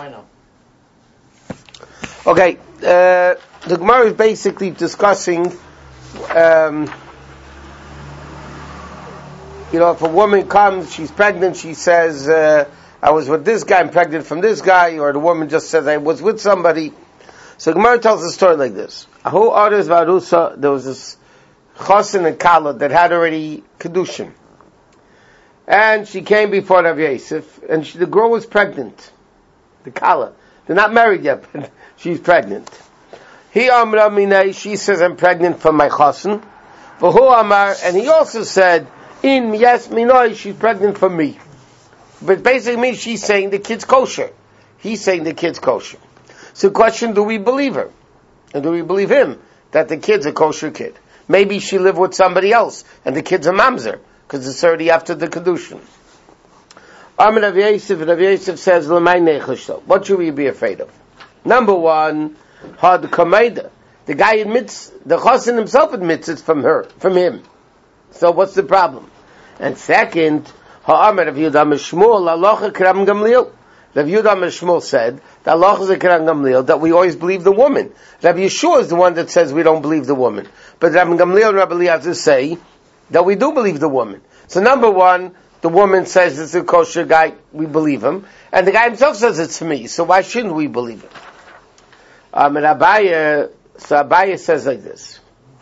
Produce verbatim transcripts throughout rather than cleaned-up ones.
I know? Okay, uh, the Gemara is basically discussing, um, you know, if a woman comes, she's pregnant, she says, uh, I was with this guy, I'm pregnant from this guy, or the woman just says, I was with somebody. So Gemara tells a story like this. Ahu Ares Varusa, there was this Chosin and Kala that had already Kedushin. And she came before Rav Yosef, and she, the girl was pregnant. The Kala. They're not married yet, but she's pregnant. He Amra Minay, she says, I'm pregnant from my Chosin. Vahu Amar, and he also said, In, yes, Minay, she's pregnant from me. But basically means she's saying the kid's kosher. He's saying the kid's kosher. So the question, do we believe her? And do we believe him that the kid's a kosher kid? Maybe she lived with somebody else and the kid's a mamzer because it's already after the kedushin. Amar Rav Yosef, Rav Yosef says, "L'may nechosho." What should we be afraid of? Number one, had kameida. The guy admits, the chosin himself admits it's from her, from him. So what's the problem? And second, Ha'amar Rav Yehuda Mishmuel, Alocha Kram Gamliel. Rav Yehuda Mishmuel said, that Alocha is a Kram Gamliel, that we always believe the woman. Rav Yeshua is the one that says we don't believe the woman. But Rav Gamliel and Rav Eliezer say that we do believe the woman. So number one, the woman says it's a kosher guy, we believe him. And the guy himself says it's for me, so why shouldn't we believe him? Um, and Abaya, so Abaya says like this.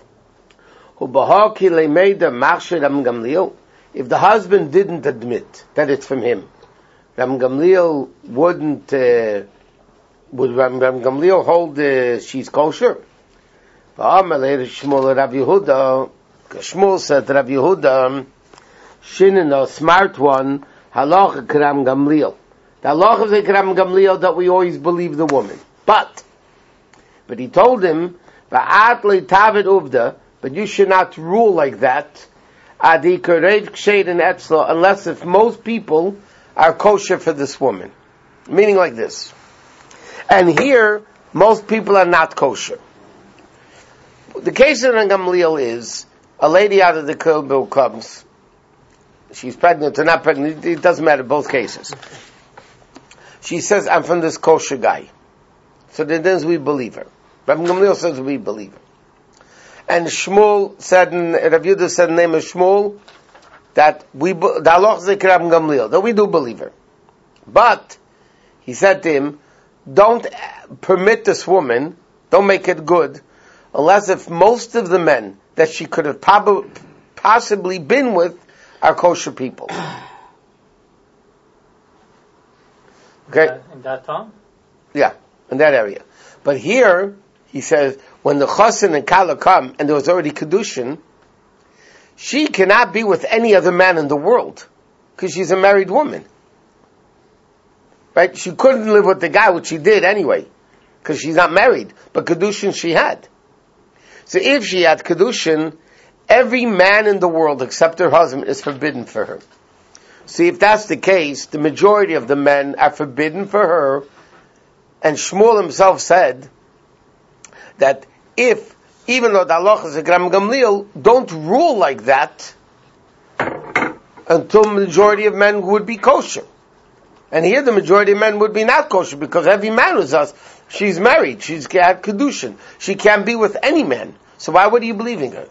Hubahaki le'meida machshir Rav Gamliel. If the husband didn't admit that it's from him, Rav Gamliel wouldn't, uh, would Rav Gamliel hold uh, she's kosher? Shmuel Rav Yehuda, Shmuel said Rav Yehuda, Shinin, a smart one, halacha Kram Gamliel. The halacha is a Kram Gamliel that we always believe the woman. But, but he told him, Va'at le'tavet uvda, but you should not rule like that, unless if most people are kosher for this woman. Meaning like this. And here, most people are not kosher. The case of Gamliel is, a lady out of the Kilbil comes, she's pregnant or not pregnant, it doesn't matter, both cases. She says, I'm from this kosher guy. So then we believe her. Rav Gamliel says we believe her. And Shmuel said, Rav Yehuda said in the name of Shmuel, that we, the halacha is like Rav Gamliel, that we do believe her. But, he said to him, don't permit this woman, don't make it good, unless if most of the men that she could have prob- possibly been with are kosher people. Okay? In that time? Yeah, in that area. But here, he says, when the chosin and kala come, and there was already kedushin, she cannot be with any other man in the world, because she's a married woman. Right? She couldn't live with the guy, which she did anyway, because she's not married, but kedushin she had. So if she had kedushin, every man in the world except her husband is forbidden for her. See, if that's the case, the majority of the men are forbidden for her, and Shmuel himself said that if, even though the halacha is a Gram Gamliel, don't rule like that until majority of men would be kosher. And here the majority of men would be not kosher, because every man who's us, she's married, she's had kedushin, she can't be with any man. So why would you believe in her?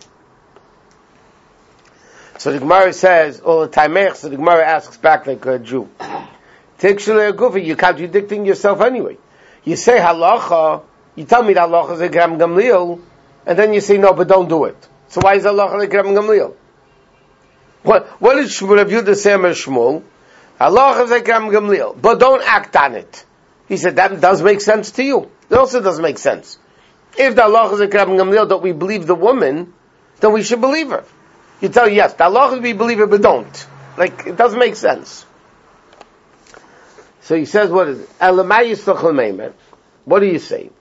So the Gemara says, all the time, so the Gemara asks back like a Jew. You're contradicting yourself anyway. You say halacha, you tell me that halacha is a Gram Gamliel, and then you say no, but don't do it. So why is halacha a Gram Gamliel? What, what did Rav Yehuda say about Shmuel? Halacha is a Gram Gamliel, but don't act on it. He said, that does make sense to you. It also does make sense. If the halacha is a Gram Gamliel that we believe the woman, then we should believe her. You tell her, yes, the halacha is we believe her, but don't. Like, it doesn't make sense. So he says, what is it? What do you say?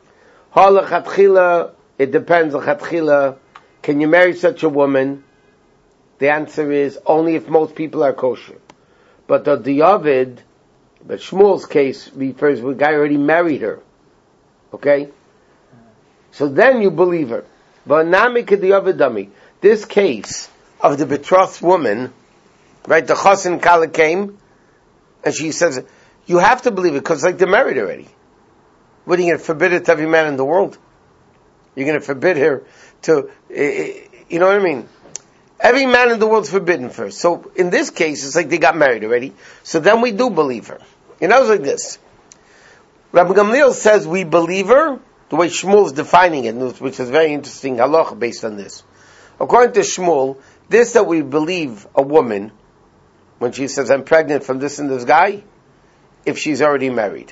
It depends. Can you marry such a woman? The answer is only if most people are kosher. But the Diavid, but Shmuel's case refers to a guy who already married her. Okay? So then you believe her. But this case of the betrothed woman, right, the Chosin Kala came, and she says, You have to believe it because like they're married already. What are you going to forbid it to every man in the world? You're going to forbid her to, you know what I mean? Every man in the world is forbidden first. So in this case, it's like they got married already. So then we do believe her. You know, it's like this. Rabbi Gamliel says we believe her the way Shmuel is defining it, which is very interesting halacha based on this. According to Shmuel, this that we believe a woman when she says I'm pregnant from this and this guy, if she's already married.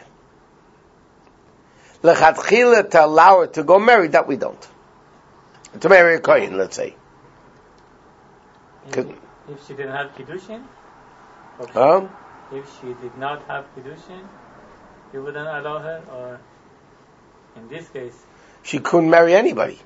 Lechatchila, to allow her to go married, that we don't. To marry a kohen, let's say. If, if she didn't have Kiddushin? Okay. Um, if she did not have Kiddushin, you wouldn't allow her? Or in this case? She couldn't marry anybody.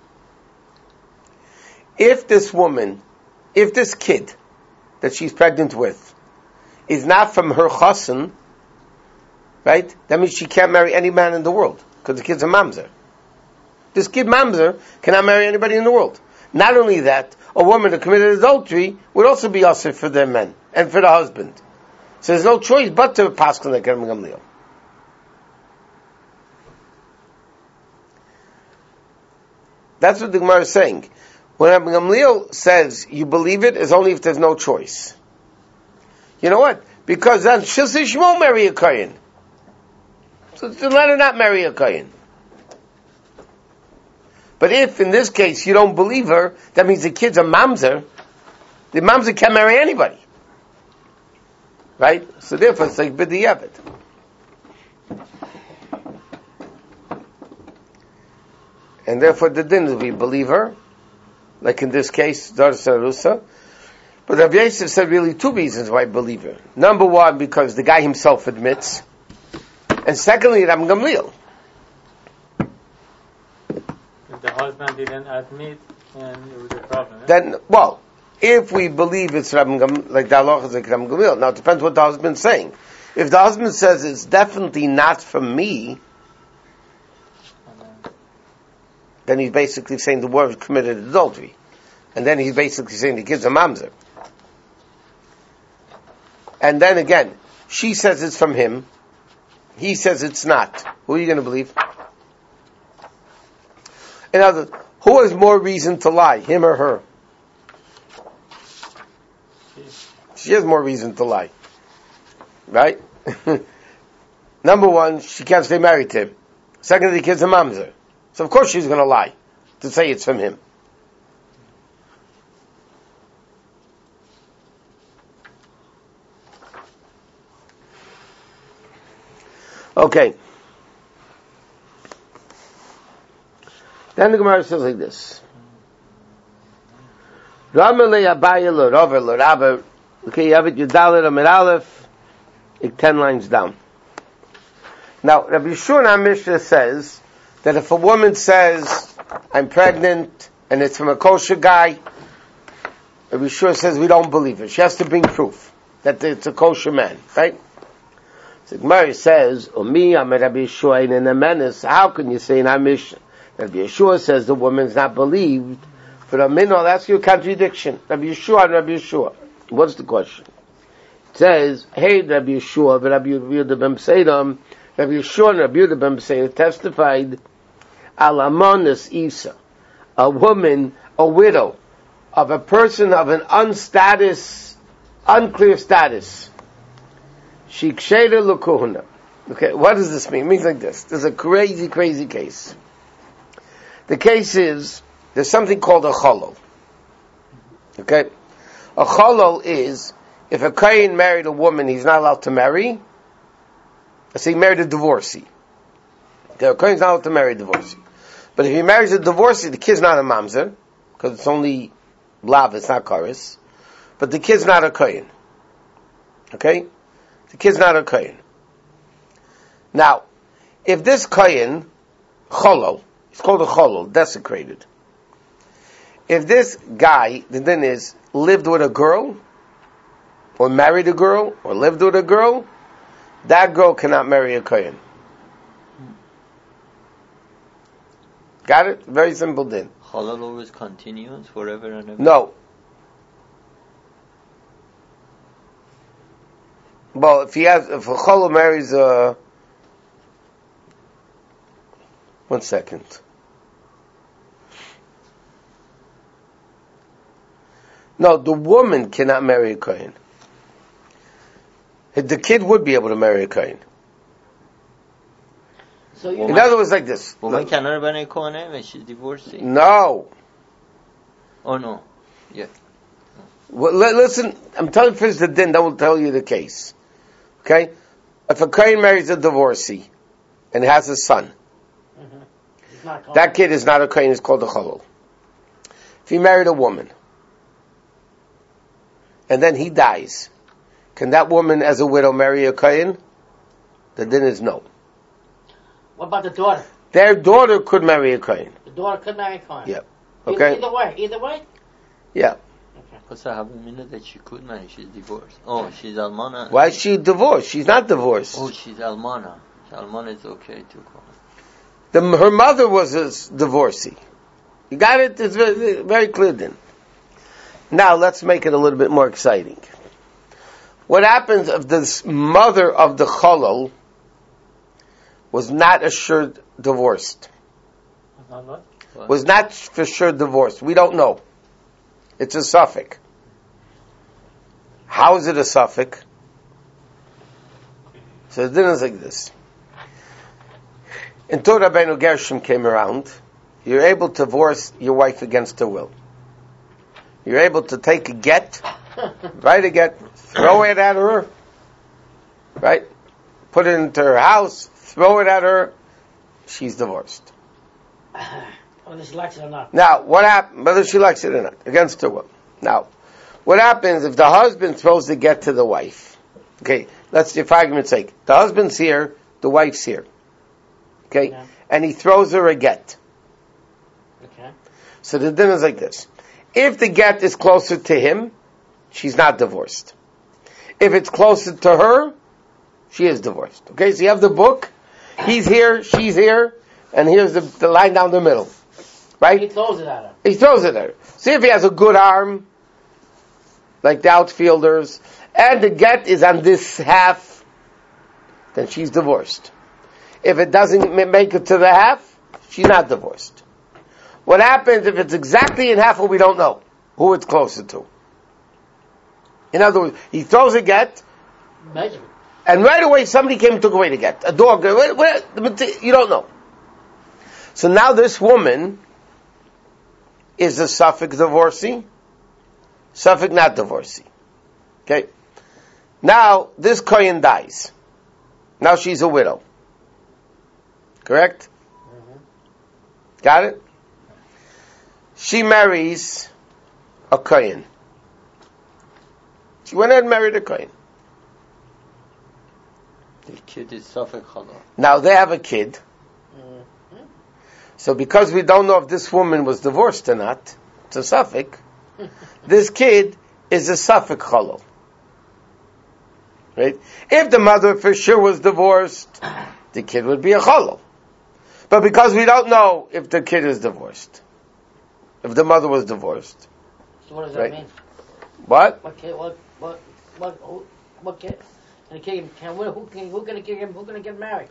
If this woman, if this kid that she's pregnant with is not from her chassan, right? That means she can't marry any man in the world because the kid's a mamzer. This kid mamzer cannot marry anybody in the world. Not only that, a woman who committed adultery would also be usher for their men and for the husband. So there's no choice but to pass on the Rabbi Gamliel. That's what the Gemara is saying. When Rabbi Gamliel says you believe it, is only if there's no choice. You know what? Because then she'll say she won't marry a kohen. So to let her not marry a kohen. But if, in this case, you don't believe her, that means the kid's a mamzer. The mamzer can't marry anybody. Right? So therefore, it's like b'diavad. And therefore, the din is we believe her. Like in this case, Dar Sarusa. But Rabbi Yosef said really two reasons why I believe her. Number one, because the guy himself admits. And secondly, Rabbi Gamliel. If the husband didn't admit, then it was a problem. Then, well, if we believe it's Rabbi Gamliel, like the halacha is like Rabbi Gamliel, now it depends what the husband's saying. If the husband says it's definitely not from me, then he's basically saying the word committed adultery. And then he's basically saying the kid's a mamzer. And then again, she says it's from him. He says it's not. Who are you going to believe? In other words, who has more reason to lie, him or her? She has more reason to lie. Right? Number one, she can't stay married to him. Second, the kid's a mamzer. So of course she's going to lie to say it's from him. Okay. Then the Gemara says like this. Ramelei Abaye l'Rava l'Rabba. Okay, you have it. Yudalet Amid Aleph. Ten lines down. Now, Rabbi Yeshua Mishnah says that if a woman says, I'm pregnant, and it's from a kosher guy, Rabbi Yeshua says we don't believe her. She has to bring proof that it's a kosher man, right? So Gemara says, Omi Amid Rabbi Yeshua in a menace. How can you say in our Mishnah? Rabbi Yeshua says the woman's not believed. For a minute, I'll ask you a contradiction. Rabbi Yeshua and Rabbi Yeshua. What's the question? It says, hey, Rabbi Yeshua, but Rabbi Yehuda ben Beseidam, Rabbi Yeshua and Rabbi Yehuda ben Beseidam testified, Alamonis Isa, a woman, a widow, of a person of an unstatus, unclear status. Shiksheda lukuhuna. Okay, what does this mean? It means like this. There's a crazy, crazy case. The case is, there's something called a cholol. Okay? A cholol is, if a kohen married a woman he's not allowed to marry, let's say he married a divorcee. Okay, a kohen's not allowed to marry a divorcee. But if he marries a divorcee, the kid's not a mamzer, because it's only lav, it's not karis. But the kid's not a kohen. Okay? The kid's not a kohen. Now, if this kohen, cholol, it's called a cholol, desecrated. If this guy, the din is, lived with a girl, or married a girl, or lived with a girl, that girl cannot marry a kohen. Got it? Very simple din. Halal always continues forever and ever? No. Well, if he has, if a Cholo marries a, one second. No, the woman cannot marry a Kohen. The kid would be able to marry a Kohen. So you In other words, like this. woman cannot marry a Kohen when she's divorced. No. Oh no. Yeah. Well, li- listen, I'm telling you first the din, that will tell you the case. Okay? If a Kohen marries a divorcee and has a son, Mm-hmm. It's not called- that kid is not a Kohen, it's called a Cholol. If he married a woman, and then he dies, can that woman as a widow marry a Kohen? The din is no. What about the daughter? Their daughter could marry a Kohen. The daughter could marry Cohen. Yeah. Either, Okay? either way. Either way. Yeah. Because I have a minute that she could marry. She's divorced. Oh, she's Almana. Why is she divorced? She's not divorced. Oh, she's Almana. Almana is okay to call. The, her mother was a s- divorcee. You got it? It's very, very clear then. Now let's make it a little bit more exciting. What happens if this mother of the Cholol was not assured divorced? Not what? What? Was not for sure divorced. We don't know. It's a suffix. How is it a suffix? So the din is like this. Until Rabbeinu Gershom came around, you're able to divorce your wife against her will. You're able to take a get, write a get, throw it at her, right? Put it into her house, throw it at her, she's divorced. Whether she likes it or not. Now, what happens, whether she likes it or not, against her will. Now, what happens if the husband throws the get to the wife? Okay, let's, for argument's sake, the husband's here, the wife's here. Okay? Yeah. And he throws her a get. Okay. So the din is like this. If the get is closer to him, she's not divorced. If it's closer to her, she is divorced. Okay, so you have the book, he's here, she's here, and here's the, the line down the middle. He Right? throws it at her. He throws it at her. See if he has a good arm, like the outfielders, and the get is on this half, then she's divorced. If it doesn't ma- make it to the half, she's not divorced. What happens if it's exactly in half, or we don't know who it's closer to? In other words, he throws a get, Measure. and right away somebody came and took away the get. A dog, where, where, you don't know. So now this woman is a suffix divorcee, suffix not divorcee. Okay? Now, this Kohen dies. Now she's a widow. Correct? Mm-hmm. Got it? She marries a Kohen. She went ahead and married a Kohen. The kid is Safek Chala. Now they have a kid. Mm-hmm. So because we don't know if this woman was divorced or not, it's a suffix, this kid is a suffix Chala. Right? If the mother for sure was divorced, the kid would be a Chala. But because we don't know if the kid is divorced, if the mother was divorced. So what does that Right. mean? What? What kid? What? What? What? Who, what kid? And the kid can who can who gonna get him? Who gonna get married?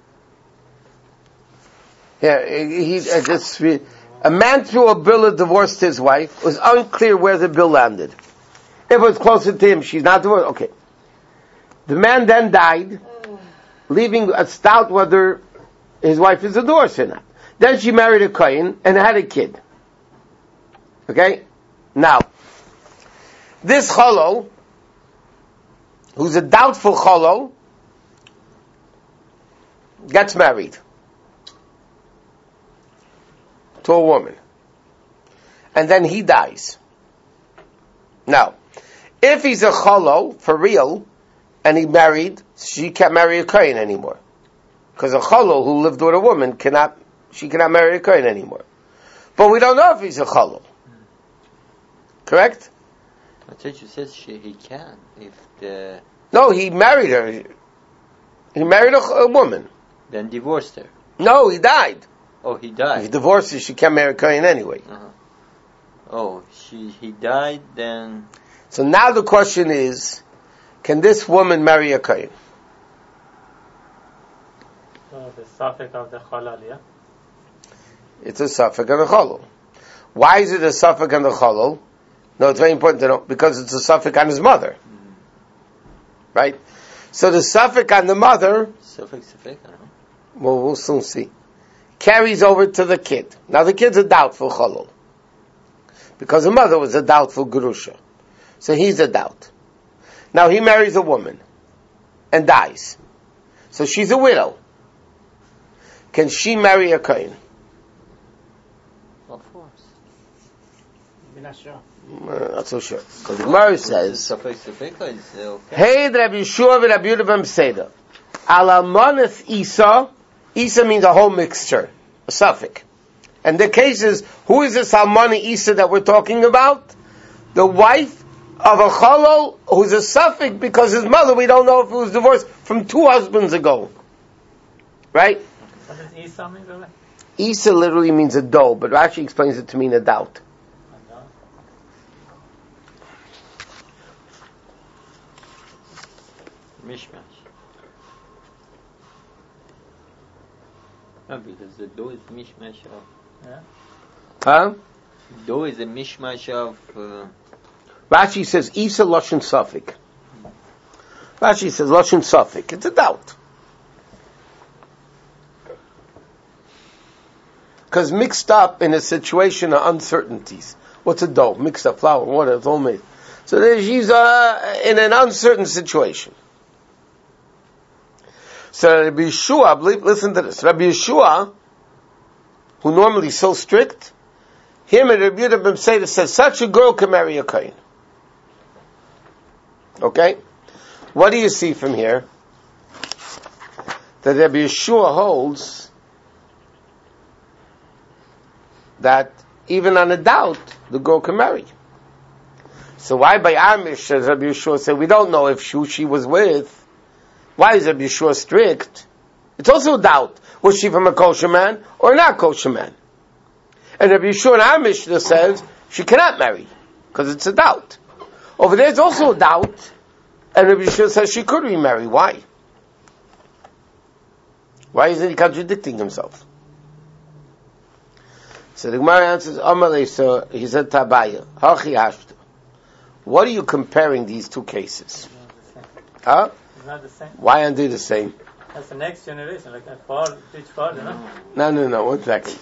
Yeah, he, he uh, just a man threw a bill of divorce to his wife. It was unclear where the bill landed. If it was closer to him, she's not divorced. Okay. The man then died, leaving a doubt whether his wife is divorced or not. Then she married a Kohen and had a kid. Okay? Now, this Cholo, who's a doubtful Cholo, gets married to a woman. And then he dies. Now, if he's a Cholo, for real, and he married, she can't marry a Kohen anymore. Because a Cholo who lived with a woman cannot, she cannot marry a Kohen anymore. But we don't know if he's a Cholo. Correct? I thought you said she, he can if the No, he married her. He married a, a woman. then divorced her. No, he died. Oh, he If he died. divorced her, she can't marry a Kohen anyway. Uh-huh. Oh, she he died then. So now the question is, can this woman marry a Kohen? So the suffix of the halal, yeah? It's a suffix and a cholol. Why is it a suffix and a cholol? No, it's very important to know, because it's a suffix on his mother. Right? So the suffix on the mother, Suffix, suffix, I don't know. well, we'll soon see, carries over to the kid. Now the kid's a doubtful cholol, because the mother was a doubtful gerusha. So he's a doubt. Now he marries a woman and dies. So she's a widow. Can she marry a kohen? Of course. We're not sure. Uh, not so sure. Because the Gemara says, Suffix, suffix is uh, okay. Hey, Rabbi Yeshua and Rabbi Yehuda ben Peseda. Alamaneth Isa. Isa means a whole mixture, a suffix. And the case is, who is this Almana Isa that we're talking about? The wife of a cholol who's a suffix because his mother, we don't know if it was divorced from two husbands ago. Right? What does Isa mean, really? Isa literally means a doe, but Rashi explains it to mean a doubt. Mishmash. No, because the dough is mishmash of... Yeah. Huh? Dough is a mishmash of... Uh, Rashi says, Isa Lashon Suffix. Rashi says, Lashon Suffix. It's a doubt. Because mixed up in a situation of uncertainties. What's a dough? Mixed up flour, water, it's all made. So there she's uh, in an uncertain situation. So Rabbi Yeshua, I believe, listen to this. Rabbi Yeshua, who normally is so strict, him and Rabbi Yehuda ben Peseda says, such a girl can marry a kohen. Okay? What do you see from here? That Rabbi Yeshua holds that even on a doubt, the girl can marry. So why by Amish, as Rabbi Yeshua said, we don't know if who she was with. Why is Rabbi Yeshua strict? It's also a doubt. Was she from a kosher man or not kosher man? And Rabbi Yeshua in our Mishnah says she cannot marry because it's a doubt. Over there it's also a doubt, and Rabbi Yeshua says she could remarry. Why? Why isn't he contradicting himself? So the Gemara answers, Amalei, so he said Tabaya, Hachi Hashta. What are you comparing these two cases? Huh? It's not the same. Why aren't they the same? That's the next generation, like a far, teach far, you know? No, no, no, one second.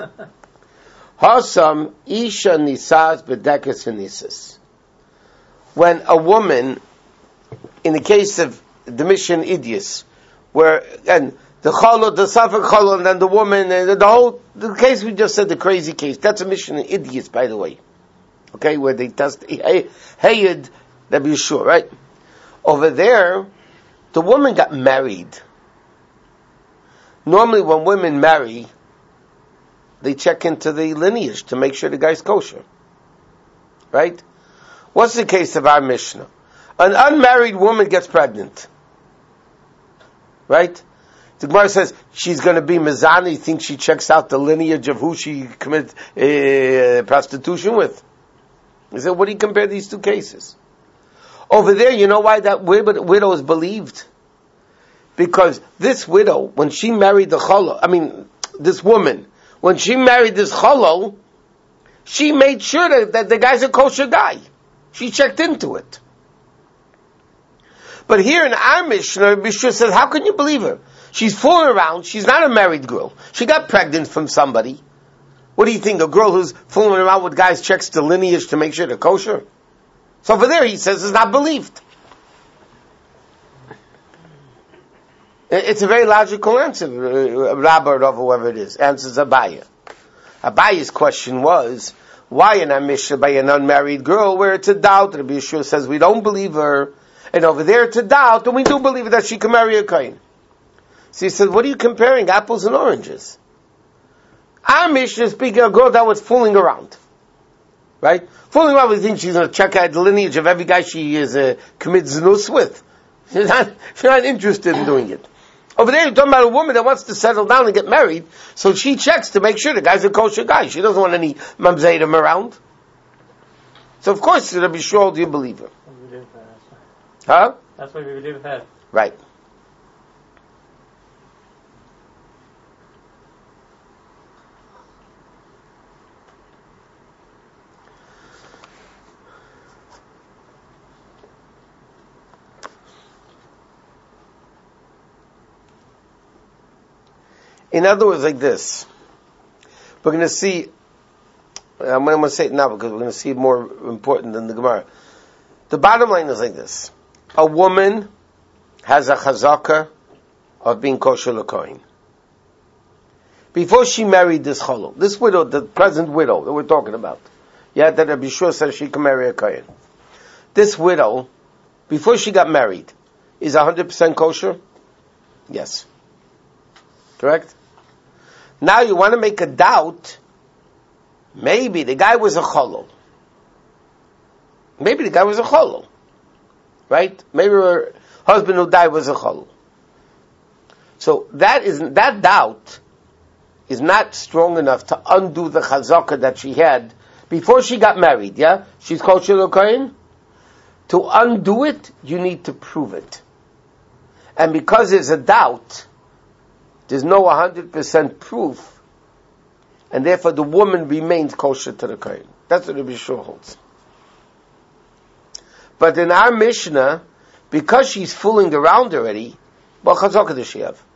Hasam Isha Nisas Bedekas Nisas. When a woman, in the case of the mission Idius, where, and the cholol, the safek cholol, and then the woman, and the whole, the case we just said, the crazy case, that's a mission Idius, by the way. Okay, where they test, Hayed, that be sure, right? Over there, the woman got married. Normally when women marry, they check into the lineage to make sure the guy's kosher. Right? What's the case of our Mishnah? An unmarried woman gets pregnant. Right? The Gemara says she's going to be Mizani, thinks she checks out the lineage of who she committed uh, prostitution with. He said, what do you compare these two cases? Over there, you know why that widow is believed? Because this widow, when she married the cholol, I mean, this woman, when she married this cholol, she made sure that, that the guy's a kosher guy. She checked into it. But here in our Mishnah, Mishnah says, how can you believe her? She's fooling around. She's not a married girl. She got pregnant from somebody. What do you think? A girl who's fooling around with guys checks the lineage to make sure they're kosher? So over there, he says, it's not believed. It's a very logical answer. Rabbi or whoever it is answers Abaya. Abaya's question was, why in our Mishnah by an unmarried girl where it's a doubt? Rabbi Yeshua says we don't believe her, and over there it's a doubt, and we do believe that she can marry a kohen. So he said, what are you comparing, apples and oranges? Our Mishnah is speaking of a girl that was fooling around. Right? Fooling around, we think she's going to check out the lineage of every guy she is uh, commits znus with. She's not, she's not interested in doing it. Over there, you're talking about a woman that wants to settle down and get married, so she checks to make sure the guy's a kosher guy. She doesn't want any mamzeidim around. So of course, Rabbi Yeshua, do you believe her? Huh? That's why we believe her. Right. In other words, like this. We're going to see, I'm going to say it now because we're going to see it more important than the Gemara. The bottom line is like this. A woman has a chazaka of being kosher l'kohen. Before she married this cholol, this widow, the present widow that we're talking about, yeah, that Rabbi Yeshua says she can marry a kohen. This widow, before she got married, is one hundred percent kosher? Yes. Correct? Now you want to make a doubt, maybe the guy was a cholol. Maybe the guy was a cholol. Right? Maybe her husband who died was a cholol. So that is, that doubt is not strong enough to undo the chazaka that she had before she got married, yeah? She's kosher l'kohen. To undo it, you need to prove it. And because there's a doubt, there's no one hundred percent proof, and therefore the woman remains kosher to the kohen. That's what Rabbi Yeshua holds. But in our Mishnah, because she's fooling around already, what chazaka does she have?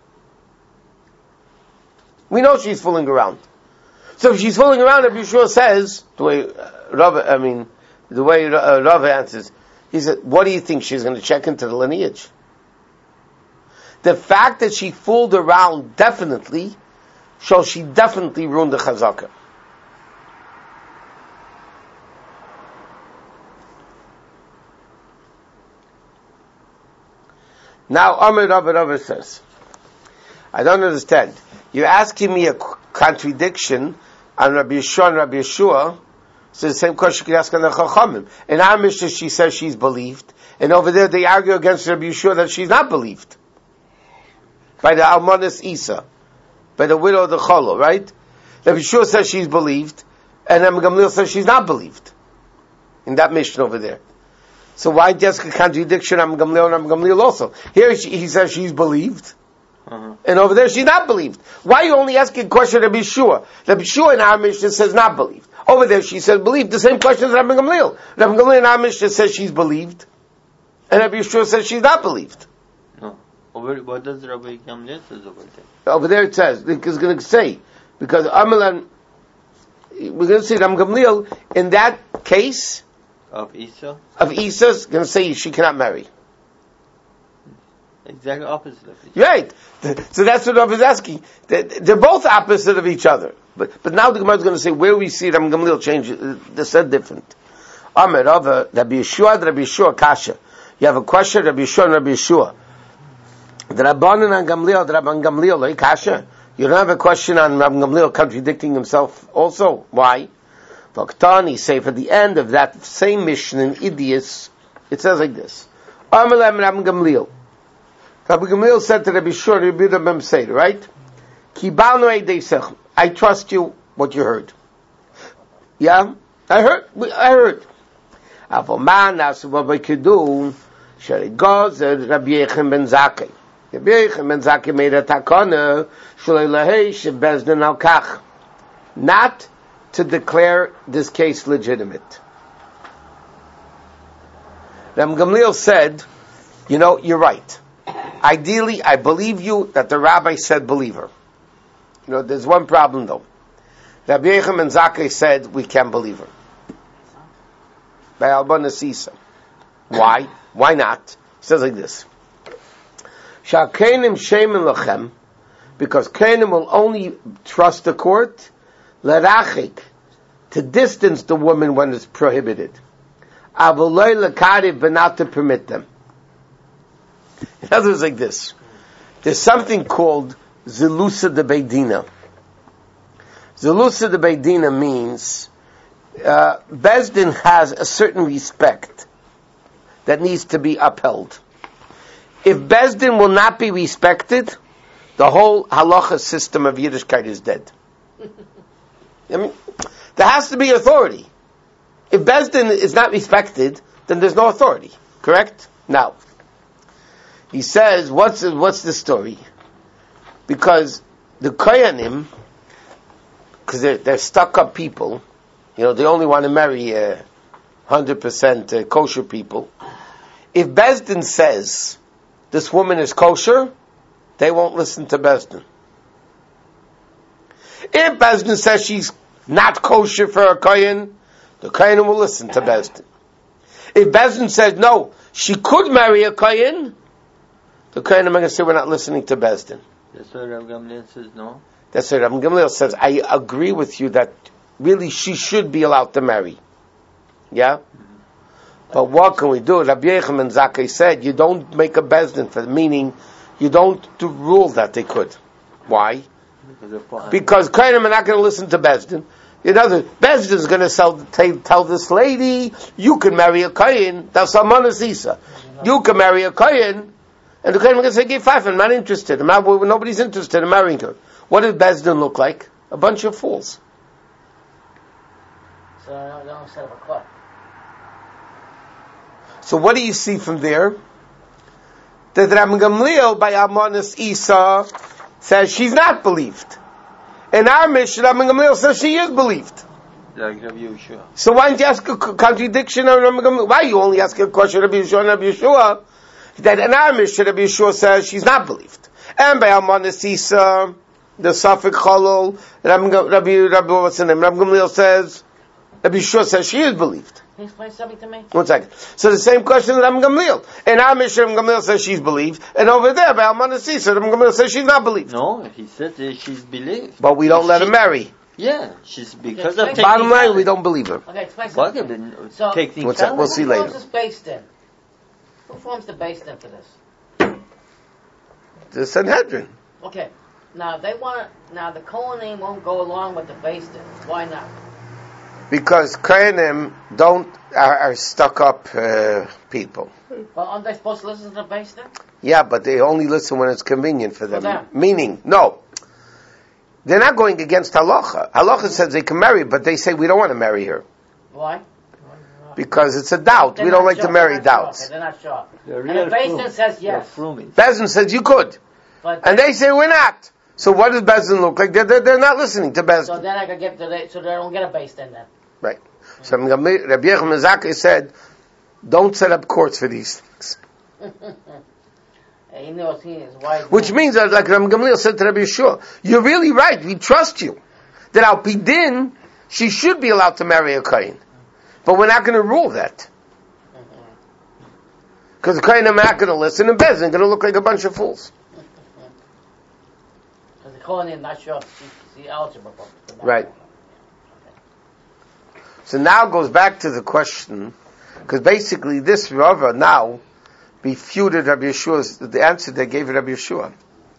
We know she's fooling around. So if she's fooling around, Rabbi Yeshua says, the way uh, Rav, I mean, the way uh, Rav answers, he said, what do you think, she's going to check into the lineage? The fact that she fooled around definitely shows she definitely ruined the chazaka. Now, Amir Rabbi Rabbi says, I don't understand. You're asking me a contradiction on Rabbi Yeshua and Rabbi Yeshua, so the same question you could ask on the Chachamim. In our Mishnah, she says she's believed, and over there they argue against Rabbi Yeshua that she's not believed. By the Almanis Isa, by the widow of the Cholol, right? Rabbi Yeshua says she's believed, and Rabbi Gamliel says she's not believed. In that Mishnah over there. So why just a contradiction on Gamliel and Rabbi Gamliel also? Here she, he says she's believed, uh-huh. and over there she's not believed. Why are you only asking a question of Rabbi Yeshua? Rabbi Yeshua in our Mishnah says not believed. Over there she says believed. The same question as Rabbi Gamliel. Rabbi Gamliel in our Mishnah says she's believed, and Rabbi Yeshua says she's not believed. Over, what does Rabbi Gamliel say over there? Over there it says, it's going to say, because Amalan, we're going to say Rabbi Gamliel, in that case, of Isa? Of Isa's, going to say she cannot marry. Exactly opposite of each other. Right. So that's what Rav is asking. They're both opposite of each other. But but now the Gemara is going to say, where we see Rabbi Gamliel change, they said different. Amar Rav, Rabbi Yeshua, Rabbi Yeshua, Kasha. You have a question, Rabbi Yeshua and Rabbi Yeshua. The Rabbanan and Gamliel, the Rabban Gamliel, like Kasha. You don't have a question on Rabban Gamliel contradicting himself also. Why? Vaktani say for the end of that same mission in Idias, it says like this. Amalam Rabban Gamliel. Rabbi Gamliel said to Rabbi Shur, Rabbi Rabbi Seder, right? I trust you, what you heard. Yeah? I heard, I heard. Avoman, that's what we could do. Shari goes, Rabbi Yechim ben Zakkai. Rabbi Yechim ben Zakkai made a takana, Shalei lahei, shebezdin al kach. Not to declare this case legitimate. Rabbi Gamliel said, you know, you're right. Ideally, I believe you that the rabbi said believer. You know, there's one problem though. Rabbi Yechim ben Zakkai said we can't believe her. By Alban Asisa. Why? Why not? He says like this. Sha'kenim shemen lachem, because Kenim will only trust the court, lerachik, to distance the woman when it's prohibited. Avoloi lekariv, but not to permit them. In other words, like this. There's something called Zelusa de Beidina. Zelusa de Beidina means uh, Bezdin has a certain respect that needs to be upheld. If Bezdin will not be respected, the whole halacha system of Yiddishkeit is dead. I mean, there has to be authority. If Bezdin is not respected, then there's no authority. Correct? Now, He says, what's the, what's the story? Because the Koyanim, because they're, they're stuck-up people, you know, they only want to marry uh, one hundred percent uh, kosher people. If Bezdin says this woman is kosher, they won't listen to Bezdin. If Bezdin says she's not kosher for a Kohen, the Kohen will listen to Bezdin. If Bezdin says no, she could marry a Kohen, the Kohen are going to say we're not listening to Bezdin. That's why Rav Gamliel says no. That's what Rav Gamliel says. I agree with you that really she should be allowed to marry. Yeah? Mm-hmm. But what can we do? Rabbi Yechim and Zakkai said you don't make a Bezdin for meaning you don't do rule that they could. Why? Because Kohanim are not going to listen to Bezdin. In other, Bezdin is going to sell, tell, tell this lady, you can marry a Kohen, that's a Manasisa. You can marry a Kohen, and the Kohen is going to say, give five, I'm not interested. I'm not, nobody's interested in marrying her. What does Bezdin look like? A bunch of fools. So they don't set up a court. So what do you see from there? That Rabbi Gamliel by Almanas Isa says she's not believed. In our mission, Rabbi Gamliel says she is believed. Like Rabbi Yeshua. So why don't you ask a contradiction of Rabbi Gamliel? Why you only ask a question of Rabbi Yeshua and Rabbi Yeshua? That in our mission, Rabbi Yeshua says she's not believed. And by Almanas Isa, the Safik Chalol, Rabbi, Rabbi, Rabbi, what's the name? Rabbi Gamliel says, Rabbi Yeshua says she is believed. Can you explain something to me? One second. So the same question that Rabbi Gamliel. In our mission, Rabbi Gamliel says she's believed, and over there, by Almanas Isa, Rabbi Gamliel says she's not believed. No, he said that she's believed. But we don't she, let her marry. Yeah, she's because Okay, of Bottom line, we don't believe her. Okay, explain What something. the So- technicality? What's that? We'll see Who later. forms this based in? Who forms the based in for this? The Sanhedrin. Okay. Now they want to. Now the Kohanim won't go along with the based in. Why not? Because Kohanim don't are, are stuck up uh, people. Well, aren't they supposed to listen to the based in? Yeah, but they only listen when it's convenient for them. For them. Meaning, no, they're not going against halacha. Halacha says they can marry, but they say we don't want to marry her Why? because it's a doubt. They're we don't not like sure. to marry They're not sure. doubts. Okay, they're not sure. The And real the based in fruit. says The yes. fruit. Bezdin says you could, But and they say we're not. So what does Bezdin look like? They're, they're, they're not listening to so Bezdin. then I could get to the, so they don't get a based in then. Right. So Rabbi Yechim and Zakkai said, don't set up courts for these things. He knows he is wise. Which means that, like Rabbi Gamliel said to Rabbi Yeshua, you're really right, we trust you. That Al Pidin, she should be allowed to marry a Kohen. But we're not going to rule that. Because the Kohen are not going to listen, and Bezdin going to look like a bunch of fools. Because the Kohanim not sure if she's eligible for that. Right. So now it goes back to the question, because basically this Rava now refuted Rabbi Yeshua's, the answer they gave Rabbi Yeshua.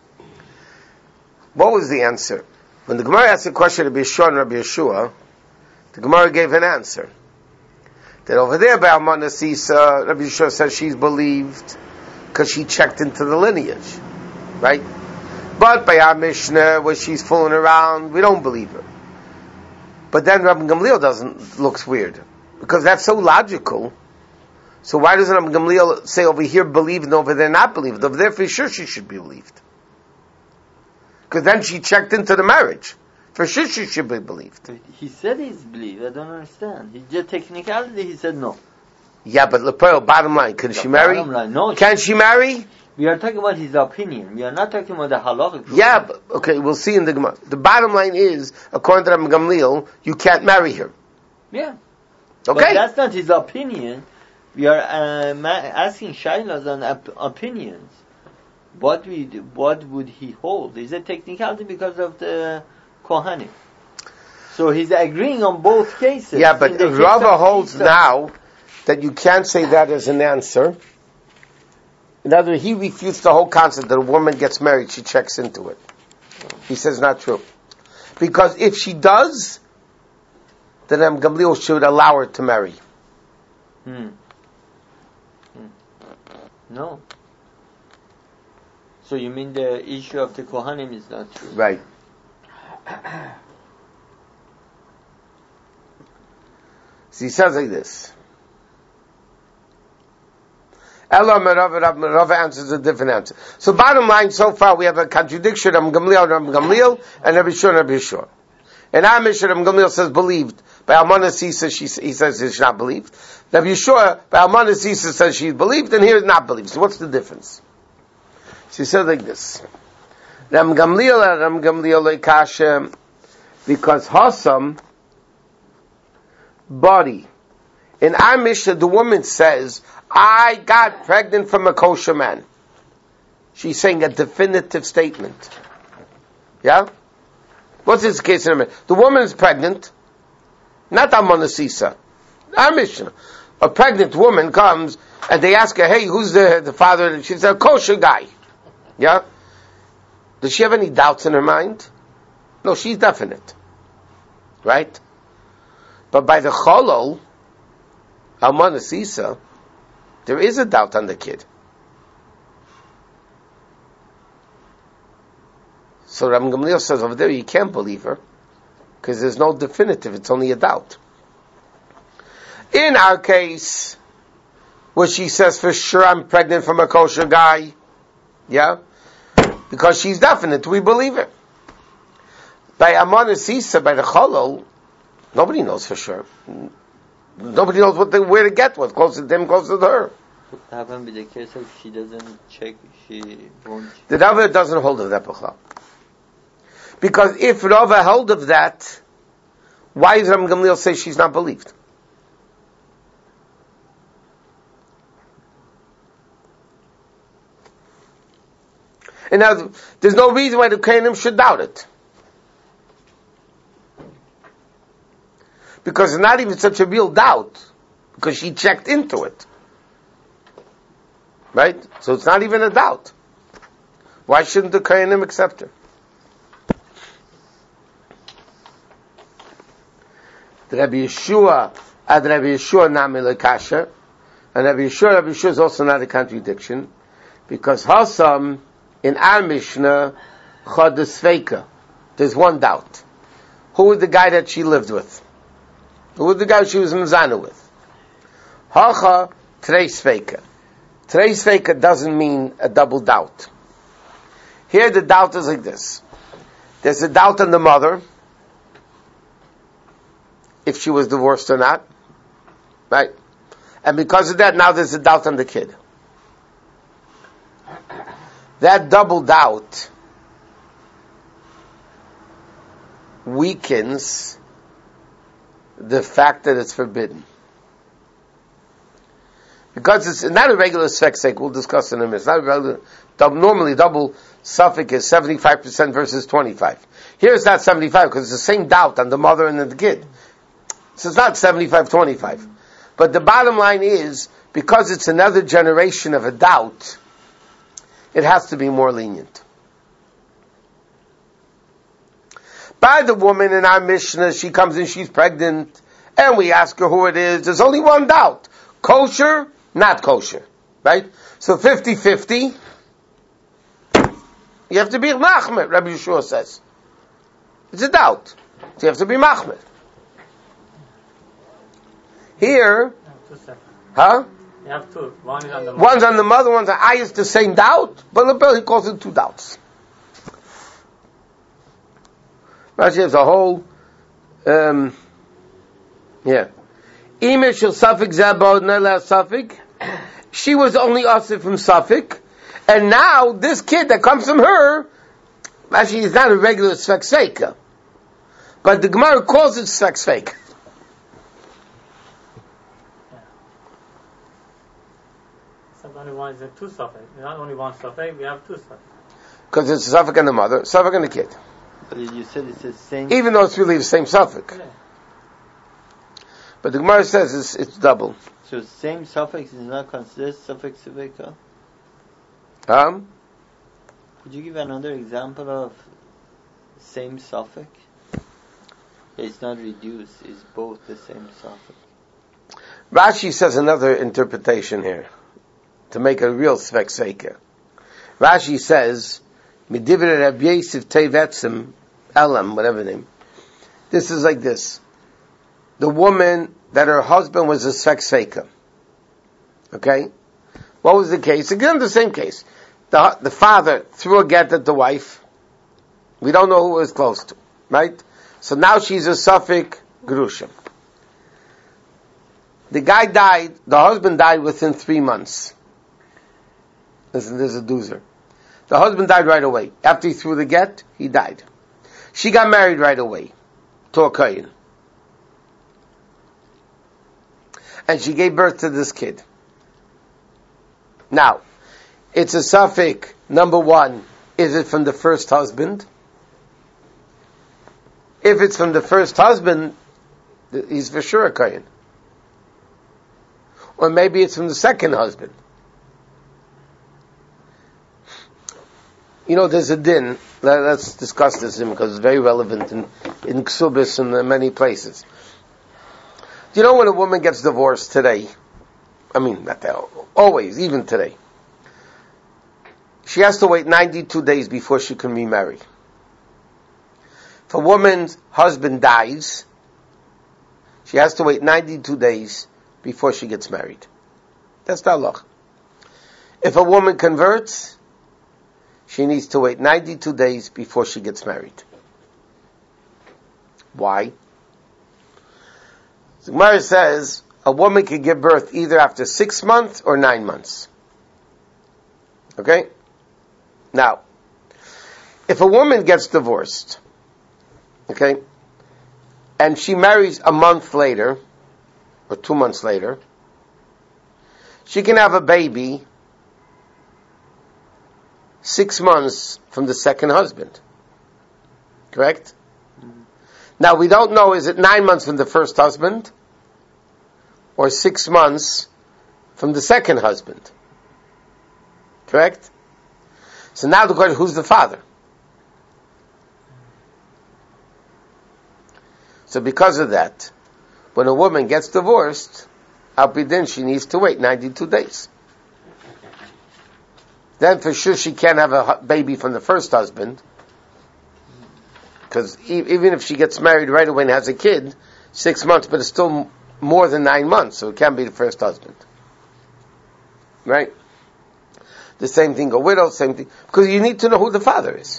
What was the answer? When the Gemara asked the question of Rabbi Yeshua and Rabbi Yeshua, the Gemara gave an answer. That over there by Almanas Isa, Rabbi Yeshua says she's believed because she checked into the lineage. Right? But by our Mishnah, where she's fooling around, we don't believe her. But then Rabbi Gamliel doesn't, looks weird. Because that's so logical. So why doesn't Rabbi Gamliel say over here believed and over there not believed? Over there for sure she should be believed. Because then she checked into the marriage. For sure she should be believed. He said he's believed. I don't understand. He just technicality. He said no. Yeah, but Lepoel, bottom line, can The she marry? bottom line, no. Can she marry? We are talking about his opinion. We are not talking about the halachic. Yeah, but, okay, we'll see in the Gemara. The bottom line is, according to Rabbi Gamliel, you can't marry her. Yeah. But Okay? that's not his opinion. We are uh, ma- asking Shailas on op- opinions. What we what would he hold? Is it technicality because of the Kohanim? So he's agreeing on both cases. Yeah, but In the case Rava of holds Isa- now that you can't say that as an answer. In other words, he refutes the whole concept that a woman gets married, she checks into it. He says not true. Because if she does, then Rabbi Gamliel should allow her to marry. Hmm. Hmm. No. So you mean the issue of the Kohanim is not true? Right. So he says like this. Ella Merava, Rava answers a different answer. So bottom line, so far we have a contradiction of Gamliel, Rabbi Gamliel, and Rabbi Yeshua, Rabbi Yeshua. And our Mishnah, Rabbi Gamliel says believed. By Almana Sisa, she, he says she's not believed. Rabbi Yeshua, by Almana Sisa says she's believed, and here is not believed. So what's the difference? She said like this. Rabbi Gamliel, Rabbi Gamliel, Kasha, because Hassam, body. In our Mishnah, the woman says, I got pregnant from a kosher man. She's saying a definitive statement. Yeah? What's this case in a minute? The woman is pregnant, not Amona Sisa. Our Mishnah. A pregnant woman comes and they ask her, hey, who's the, the father? And she says, a kosher guy. Yeah? Does she have any doubts in her mind? No, she's definite. Right? But by the cholol, Almana Sisa, there is a doubt on the kid. So Rabbi Gamliel says over there, you can't believe her, because there's no definitive, it's only a doubt. In our case, where she says, for sure I'm pregnant from a kosher guy, yeah? Because she's definite, we believe her. By Amana Sisa, by the cholol, nobody knows for sure. Nobody knows what the, where to get what, closer to him, closer to her. What happened with the case of she doesn't check, she won't... The Rava doesn't hold of that, Bechla. Because if Rava held of that, why does Rabbi Gamliel say she's not believed? And now, there's no reason why the Kohanim should doubt it. Because it's not even such a real doubt, because she checked into it. Right? So it's not even a doubt. Why shouldn't the Kohanim accept her? The Rabbi Yeshua, ad Rabbi Yeshua nami lekasha, and Rabbi Yeshua, Rabbi Yeshua is also not a contradiction, because Hassam, in our Mishnah, chad sveika. There's one doubt. Who was the guy that she lived with? Who was the guy she was mezana with? Hacha trei sveika. Trei sveika doesn't mean a double doubt. Here the doubt is like this. There's a doubt on the mother, if she was divorced or not. Right? And because of that, now there's a doubt on the kid. That double doubt weakens the fact that it's forbidden. Because it's not a regular sfek sake, we'll discuss in a minute. It's not a regular, double, normally double suffix is seventy-five percent versus twenty-five. Here it's not seventy-five because it's the same doubt on the mother and the kid. So it's not seventy-five twenty-five. But the bottom line is, because it's another generation of a doubt, it has to be more lenient. By the woman in our Mishnah, she comes in, she's pregnant, and we ask her who it is. There's only one doubt. Kosher, not kosher. Right? So fifty-fifty. You have to be machmer, Rabbi Yeshua says. It's a doubt. So you have to be machmer. Here, huh? You have two. One is on the mother. One's on the mother, one's on I. It's the same doubt, but Lebel, he calls it two doubts. Rashi has a whole, um, yeah. Ime shel Safik Zabod Nela Safik. She was only usher from Safik, and now this kid that comes from her, actually, is not a regular Sfek Seika, but the Gemara calls it Sfek Seika. Only one is a two suffix. Not only one suffix, we have two suffix. Because it's a suffix and the mother, suffix and the kid. But you said it's the same. Even though it's really the same suffix. Yeah. But the Gemara says it's, it's double. So same suffix is not considered suffix sivika? Um? Could you give another example of same suffix? It's not reduced, it's both the same suffix. Rashi says another interpretation here, to make a real Sfek Seika. Rashi says, Midivre Rabbi Yosef Tevetzim, Elam, whatever name. This is like this. The woman that her husband was a Sfek Seika. Okay? What was the case? Again, the same case. The, the father threw a get at the wife. We don't know who it was close to, right? So now she's a Safek Gerusha. The guy died, the husband died within three months. Listen, there's a doozer. The husband died right away. After he threw the get, he died. She got married right away to a Kohen. And she gave birth to this kid. Now, it's a Safek, number one, is it from the first husband? If it's from the first husband, he's for sure a Kohen. Or maybe it's from the second husband. You know, there's a din. Let's discuss this because it's very relevant in, in Ksubis and in many places. Do you know when a woman gets divorced today? I mean, not that, always, even today. She has to wait ninety-two days before she can remarry. If a woman's husband dies, she has to wait ninety-two days before she gets married. That's the halach. If a woman converts, she needs to wait ninety-two days before she gets married. Why? The Gemara says a woman can give birth either after six months or nine months. Okay? Now, if a woman gets divorced, okay, and she marries a month later, or two months later, she can have a baby six months from the second husband. Correct? Mm-hmm. Now, we don't know, is it nine months from the first husband, or six months from the second husband? Correct? So now the question, who's the father? So because of that, when a woman gets divorced, al pi din she needs to wait ninety-two days. Then for sure she can't have a baby from the first husband, because even if she gets married right away and has a kid, six months, but it's still more than nine months, so it can't be the first husband. Right? The same thing, a widow, same thing, because you need to know who the father is.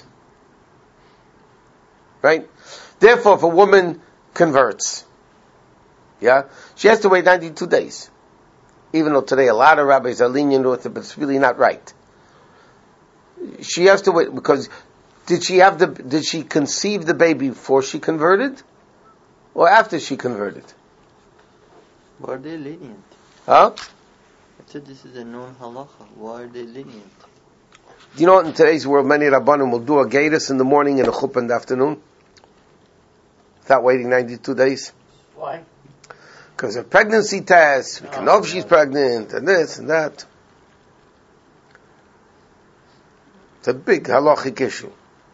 Right? Therefore, if a woman converts, yeah, she has to wait ninety-two days. Even though today a lot of rabbis are lenient with it, but it's really not right. She has to wait, because did she have the, did she conceive the baby before she converted? Or after she converted? Why are they lenient? Huh? I said this is a known halacha. Why are they lenient? Do you know what, in today's world many Rabbanim will do a gatus in the morning and a chuppah in the afternoon? Without waiting ninety-two days? Why? Because of pregnancy tests, we can Oh, know if she's yeah. pregnant, and this and that. It's a big halachic issue.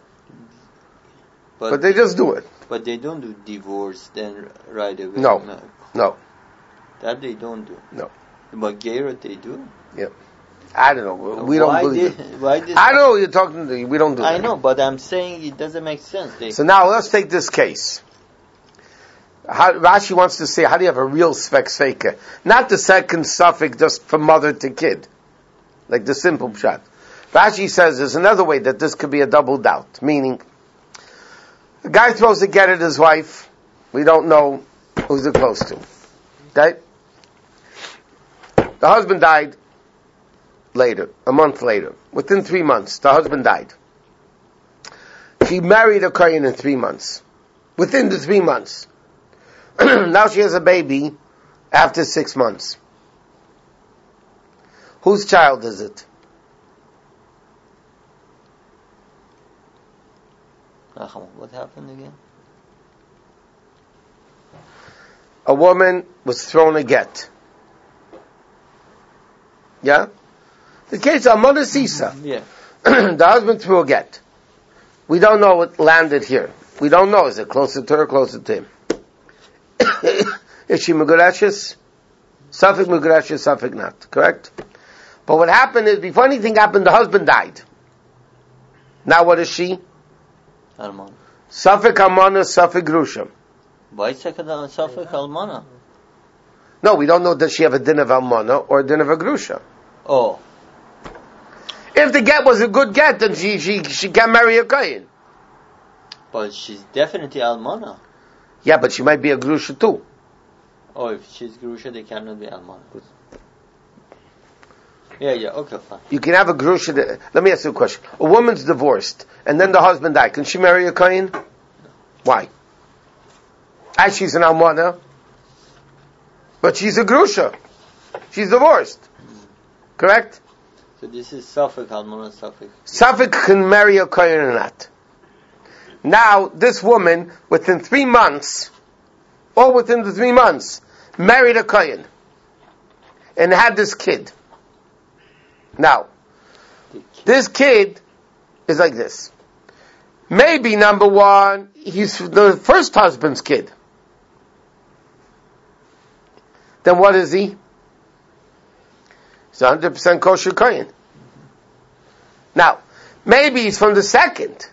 But, But they just do it. But they don't do divorce then right away. No. No. That they don't do. No. But Gerut they do. I don't know. We don't why believe did, it. Why did, I know you're talking to, we don't do I that. know, but I'm saying it doesn't make sense. They, So now let's take this case. How, Rashi wants to say, how do you have a real spek sveika? Not the second suffix just from mother to kid. Like the simple pshat. Rashi says there's another way that this could be a double doubt. Meaning, the guy throws a get at his wife. We don't know who's it close to. Okay? The husband died later, a month later. Within three months, the husband died. She married a Kohen in three months. Within the three months. Now she has a baby after six months. Whose child is it? what happened again? A woman was thrown a get. Yeah? The case of Mother Sisa. Yeah. The husband threw a get. We don't know what landed here. We don't know. Is it closer to her or closer to him? Is she Megurashes? Suffolk Megurashes, Suffolk not. Correct? But what happened is, before anything happened, the husband died. Now what is she? Almana. Suffolk Almana, Suffolk Grusha. Why second Suffolk Almana? No, we don't know, does she have a din of Almana or a din of a Grusha? Oh. If the get was a good get, then she she she can marry a kohen. But she's definitely almana. Yeah, but she might be a grusha too. Oh, if she's grusha, they cannot be almana. Yeah, yeah, okay, fine. You can have a grusha. That, let me ask you a question. A woman's divorced, and then the husband died. Can she marry a kohen? Why? As she's an almana, but she's a grusha. She's divorced. Correct? So this is Suffolk, almana Suffolk. Suffolk can marry a kohen or not. Now, this woman, within three months, or within the three months, married a kohen and had this kid. Now, this kid is like this. Maybe, number one, he's the first husband's kid. Then what is he? He's one hundred percent kosher kohen. Now, maybe he's from the second.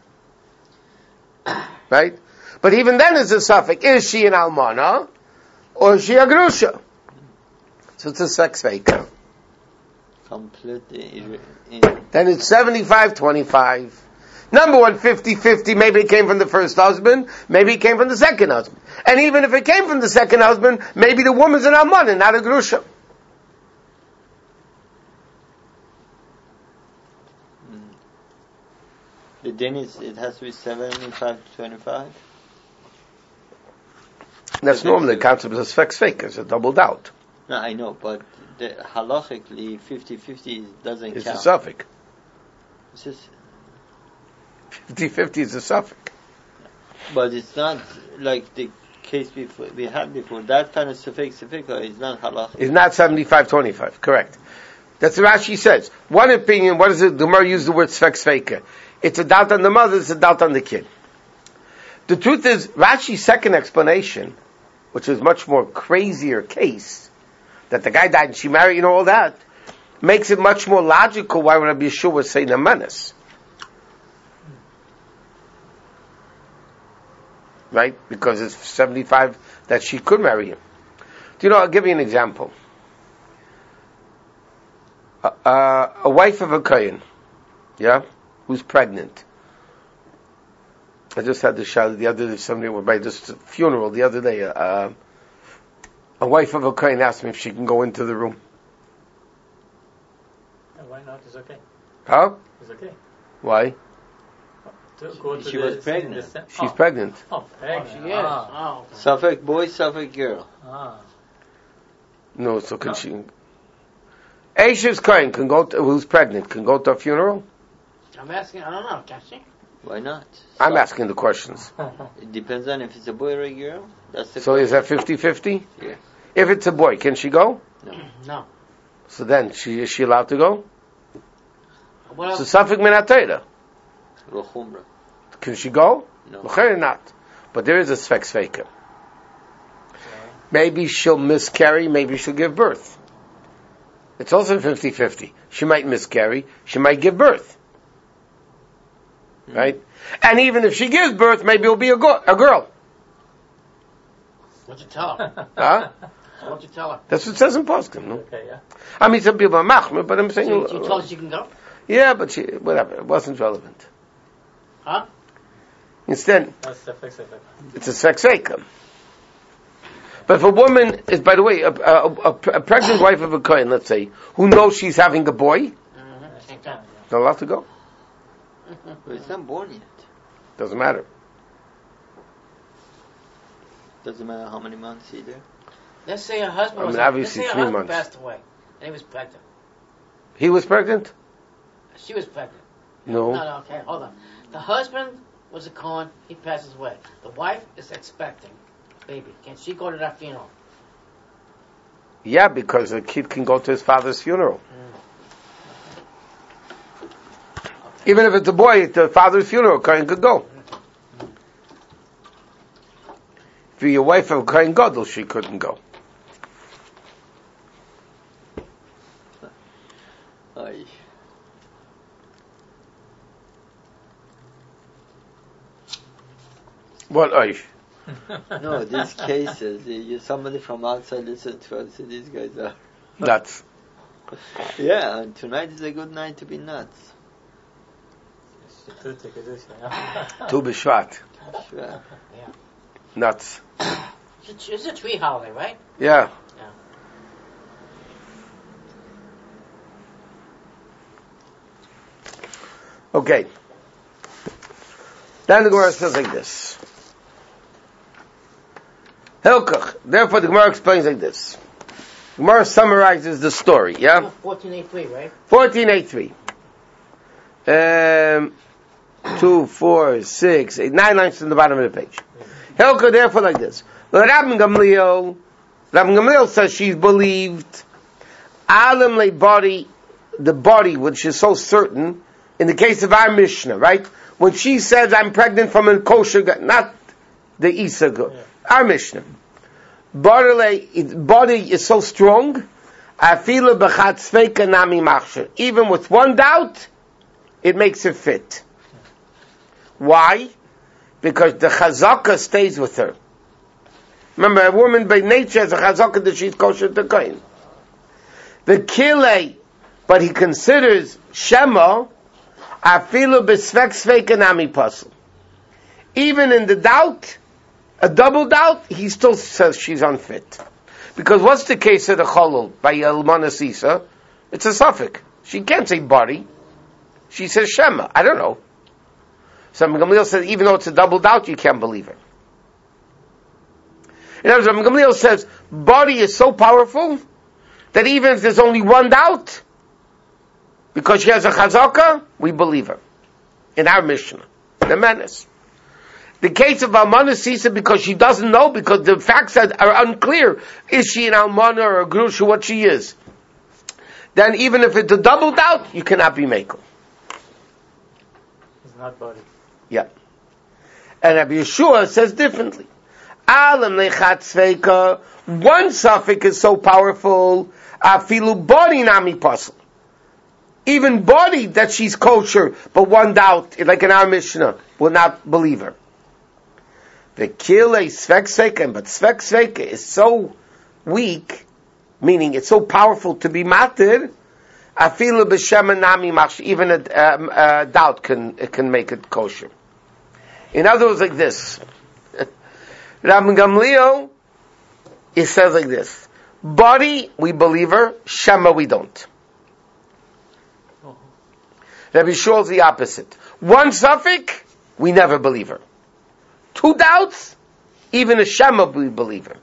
Right? But even then it's a suffix. Is she an almana? Or is she a grusha? So it's a sex fake. Completely. Then it's seventy-five twenty-five. Number one, fifty-fifty. Maybe it came from the first husband. Maybe it came from the second husband. And even if it came from the second husband, maybe the woman's an almana, not a grusha. The din is, it has to be seventy-five to twenty-five? That's normally the concept of sex fake. It's a double doubt. No, I know, but the, halachically, fifty-fifty doesn't It's count. a suffix. It's just, fifty-fifty is a suffix. but it's not like the case before, we had before. That kind of suffix, suffix is not halachic. It's not seventy-five twenty-five. Correct. That's what Rashi says. One opinion, what is it? The Gemara used the word sex faker. It's a doubt on the mother, it's a doubt on the kid. The truth is, Rashi's second explanation, which is much more crazier case, that the guy died and she married and all that, makes it much more logical why Rabbi Yeshua was saying a menace. Right? Because it's seventy-five that she could marry him. Do you know, I'll give you an example. Uh, uh, a wife of a kohen, yeah, who's pregnant. I just had the shot the other day, somebody went by this funeral the other day. Uh, a wife of a kohen asked me if she can go into the room. Why not? It's okay. Huh? It's okay. Why? To go to She the, was pregnant. the- She's oh. pregnant. Oh, pregnant. She is. Ah. Oh. Suffolk boy, Suffolk girl. Ah. No, so can No. she? Asher's kohen can go to, who's pregnant can go to a funeral? I'm asking, I don't know, can she? Why not? I'm So- asking the questions. It depends on if it's a boy or a girl. That's the So is that fifty-fifty? Yeah. If it's a boy, can she go? No. So then, she, is she allowed to go? What So else? Safik Minatayra. Rochumra. Can she go? No. L'chayr not. But there is a Sfex Faker. Maybe she'll miscarry, maybe she'll give birth. It's also fifty-fifty. She might miscarry, she might give birth. Right? And even if she gives birth, maybe it'll be a, go- a girl. What'd you tell her? Huh? So what'd you tell her? That's what it says in Poskim, no? Okay, yeah. I mean, some people are machmir, but I'm saying... So you, you told her she can go? yeah, but she, whatever, it wasn't relevant. Huh? Instead, That's the fix of it. it's a sex faker. But if a woman is, by the way, a, a, a, a pregnant wife of a kohen, let's say, who knows she's having a boy, Mm-hmm. Same time. not allowed to go. But it's not born yet. Doesn't matter. Doesn't matter how many months either. Let's say her husband I was mean, obviously let's say three her husband months. passed away and he was pregnant. He was pregnant? She was pregnant. No. No, no, okay, hold on. The husband was a Kohen, he passes away. The wife is expecting baby. Can she go to that funeral? Yeah, because the kid can go to his father's funeral. Even if it's a boy at the father's funeral, Kohen could go. If you're your wife of Kohen Gadol, she couldn't go. Ay. What, Aish? No, these cases, you, somebody from outside listen to us, these guys are... Nuts. Yeah, tonight is a good night to be nuts. Tu B'Shvat. Sure. Yeah. Nuts. It's a, it's a tree holiday, right? Yeah. Yeah. Okay. Then the Gemara says like this. Hilkach. Therefore, the Gemara explains like this. The Gemara summarizes the story. Yeah. fourteen eighty-three, right? fourteen eighty-three. Um, two, four, six, eight, nine lines from the bottom of the page. Hilkach. Therefore, like this. Rabbi Gamliel. Rabbi Gamliel says she's believed. Alam le body, the body which is so certain. In the case of our Mishnah, right? When she says, I'm pregnant from a kosher guy, not the Isa girl, yeah. Our Mishnah. Body is so strong, even with one doubt, it makes it fit. Why? Because the chazaka stays with her. Remember, a woman by nature has a chazaka that she's kosher to kohen. The kile, but he considers Shema, afilu b'svek sveikanami pasul. Even in the doubt, a double doubt, he still says she's unfit. Because what's the case of the cholul by Yalmana Sisa? It's a suffix. She can't say body. She says Shema. I don't know. So Gamliel says, even though it's a double doubt, you can't believe it. In other words, Gamliel says, body is so powerful that even if there's only one doubt, because she has a chazaka, we believe her. In our Mishnah. The menace. The case of Almana Sisa, because she doesn't know, because the facts are, are unclear. Is she an Almana or a Grusha, what she is? Then even if it's a double doubt, you cannot be Mekel. It's not body. Yeah. And Rabbi Yeshua says differently. Alam lechat sveika, one suffix is so powerful, afilu body nami pasul. Even body that she's kosher, but one doubt, like in our Mishnah, will not believe her. The kile svek sveka, but svek sveka is so weak, meaning it's so powerful to be matir, afilu b'shem nami machsh, even a, um, a doubt can can make it kosher. In other words, like this. Rabbi Gamliel, he says like this. Body, we believe her. Shema, we don't. Rabbi Shmuel is the opposite. One suffix, we never believe her. Two doubts, even a Shema, we believe her.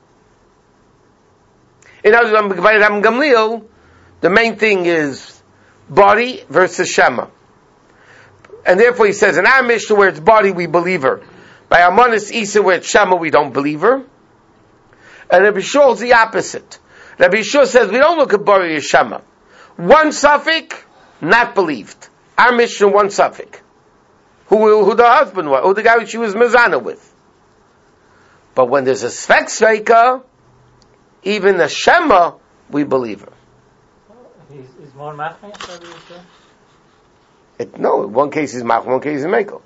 In other words, by Rabbi Gamliel, the main thing is body versus Shema. And therefore he says, in our Mishnah where it's body, we believe her. By Almanis Isa where it's Shema, we don't believe her. And Rabbi Shmuel is the opposite. Rabbi Shmuel says, we don't look at body as Shema. One suffix, not believed. Our Mishnah, one suffix. Who, who the husband was, who the guy she was mezana with. But when there's a svek sveika, even a Shema, we believe her. He's, he's more machmir, Rabbi Yeshua? It, no, one case is mach, one case is mekel.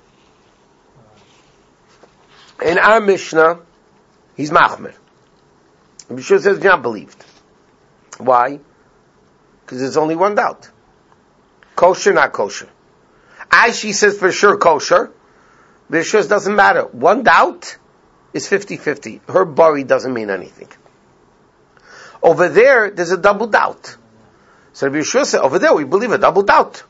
In our Mishnah, he's machmir. Rabbi Yeshua says he's not believed. Why? Because there's only one doubt. Kosher, not kosher. Aishi says for sure kosher. But it sure doesn't matter. One doubt is fifty-fifty. Her bari doesn't mean anything. Over there, there's a double doubt. So Rabbi Yeshua said, over there we believe a double doubt.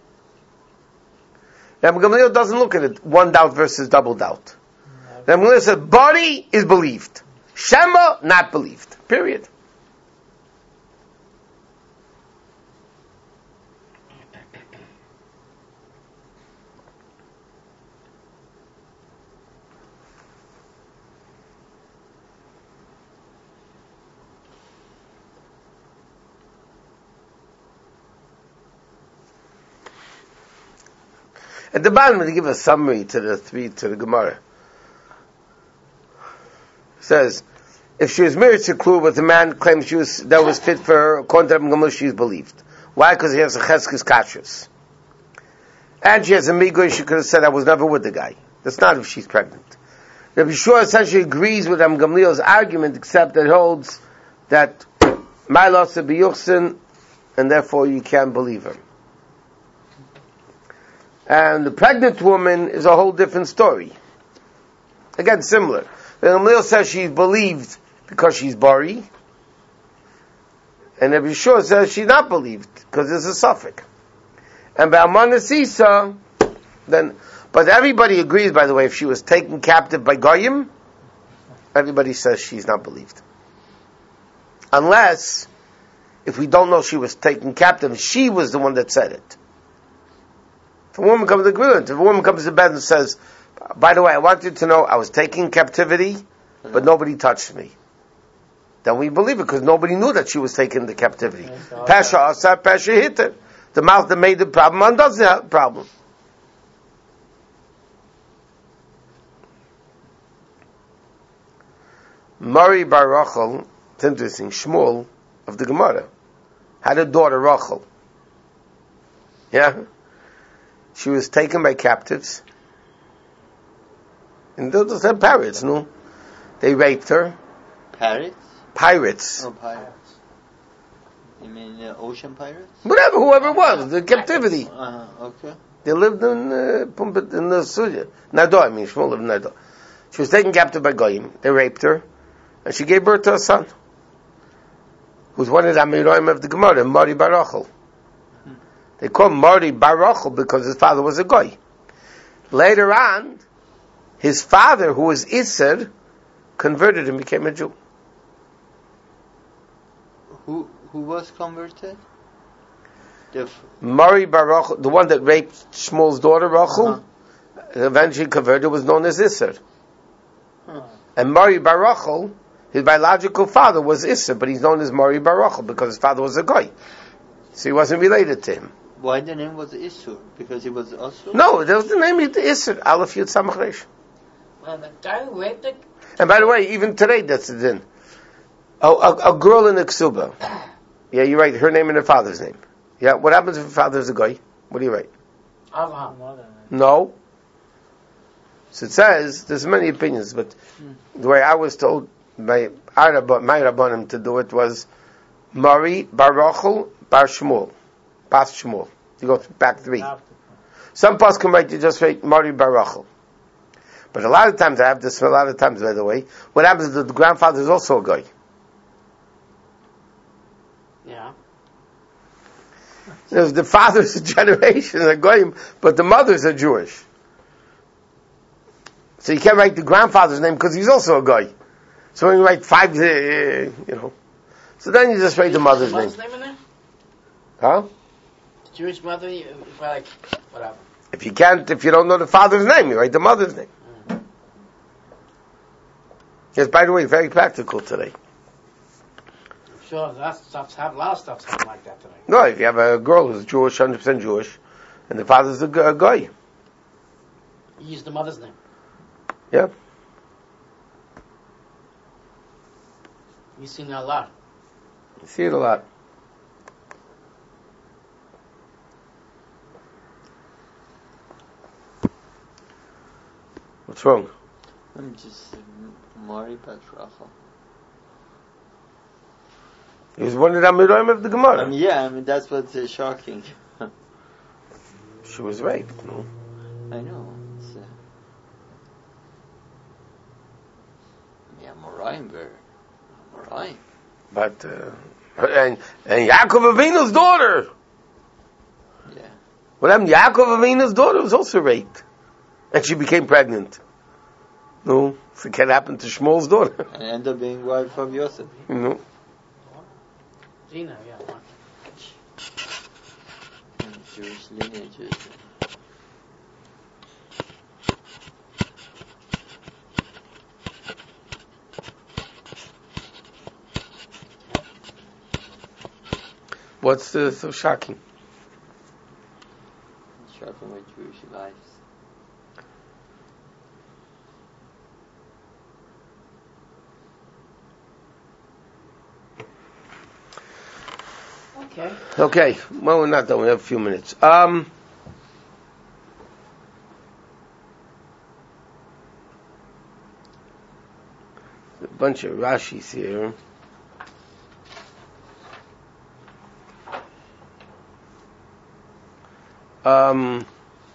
Rabbi Gamliel doesn't look at it, one doubt versus double doubt. Rabbi Gamliel said, body is believed. Shema, not believed. Period. At the bottom, they give a summary to the three to the Gemara. It says, if she was married to Klur, but the man claims she was that was fit for her, according to Rabbi Gamliel, she is believed. Why? Because he has a cheskes kashrus, and she has a migoy. She could have said, "I was never with the guy." That's not if she's pregnant. Rabbi Yeshua essentially agrees with Rabbi Gamliel's argument, except that it holds that my loss of biyuchsin and therefore you can't believe her. And the pregnant woman is a whole different story. Again, similar. The Gamliel says she's believed because she's bari, and Rabbi Yeshua says she's not believed because there's a suffix. And by Almana Sisa, then, but everybody agrees, by the way, if she was taken captive by Goyim, everybody says she's not believed. Unless, if we don't know she was taken captive, she was the one that said it. If a woman comes to Greenland, if a woman comes to bed and says, by the way, I want you to know I was taking captivity, but nobody touched me. Then we believe it, because nobody knew that she was taken into captivity. Pesha asa, pesha hit her. The mouth that made the problem undoes the problem. Mari bar Rachel, it's interesting, Shmuel of the Gemara, had a daughter, Rachel. Yeah? She was taken by captives. And those are pirates, no? They raped her. Pirates? Pirates. Oh, pirates. You mean uh, ocean pirates? Whatever, whoever it was, the captivity. Uh, okay. They lived in uh, Pumpet, in the Syria. Nado, I mean, Shmuel lived in Nado. She was taken captive by Goyim. They raped her. And she gave birth to a son. Who's one of the Amiroim of the Gemara, Mari bar Rachel. They call him Mari bar Rachel because his father was a Goy. Later on, his father, who was Isser, converted and became a Jew. Who who was converted? The f- Mari bar Rachel, the one that raped Shmuel's daughter, Rachel, uh-huh. eventually converted, was known as Isser. Huh. And Mari bar Rachel, his biological father was Isser, but he's known as Mari bar Rachel because his father was a Goy. So he wasn't related to him. Why the name was Isur? Because he was Asur? No, that was the name of the Isser, Aleph Yud Samach Reish. Well, the guy who raped it. And by the way, even today, that's the din. A, a, a girl in the Ksuba. Yeah, you're right. Her name and her father's name. Yeah, what happens if her father's a guy? What do you write? Abraham. No. So it says, there's many opinions, but hmm. the way I was told by my Rabbanim to do it was Mari bar Rachel bar Shmuel. Bas Shmuel. You go back three. Some pas can write, you just write Mari bar Rachel. But a lot of times, I have this a lot of times, by the way, what happens is that the grandfather is also a guy. Yeah. There's the father's a generation, a goyim, but the mothers are Jewish. So you can't write the grandfather's name because he's also a guy. So when you write five, uh, you know. So then you just write the mother's the mother's name. name in there? Huh? Jewish mother, you, like, whatever. If you can't, if you don't know the father's name, you write the mother's name. Mm. Yes, by the way, very practical today. Sure, that stuff's have a lot of stuff's happening like that today. No, if you have a girl who's Jewish, one hundred percent Jewish, and the father's a, a guy. You use the mother's name. Yeah. You've seen that a lot. You see it a lot. What's wrong? I'm just Mari bar Rachel. He was one of the Amiroim of the Gemara. Um, yeah, I mean that's what's uh, shocking. She was raped. No? I know. It's, uh, yeah, Moraim were Moraim. But uh, and and Yaakov Avinu's daughter. Yeah. What happened? Yaakov Avinu's daughter was also raped, and she became pregnant. No, so it can happen to Shmuel's daughter. And end up being wife of Yosef. You know. Gina, yeah. Jewish lineages. What's uh, so shocking? Shocking with Jewish lives. Okay. Okay, well, we're not done. We have a few minutes. Um, a bunch of Rashis here. Um,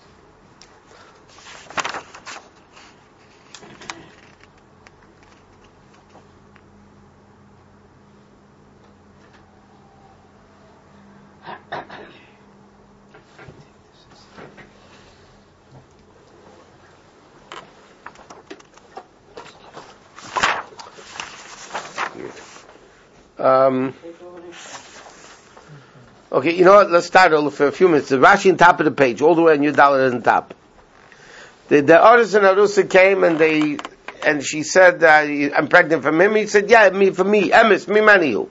um, okay, you know what? Let's start over for a few minutes. The Rashi on top of the page, all the way on your dollar on top. The, the artisan Arusa came and they, and she said, uh, I'm pregnant from him. He said, yeah, me, for me, emes, me manihu.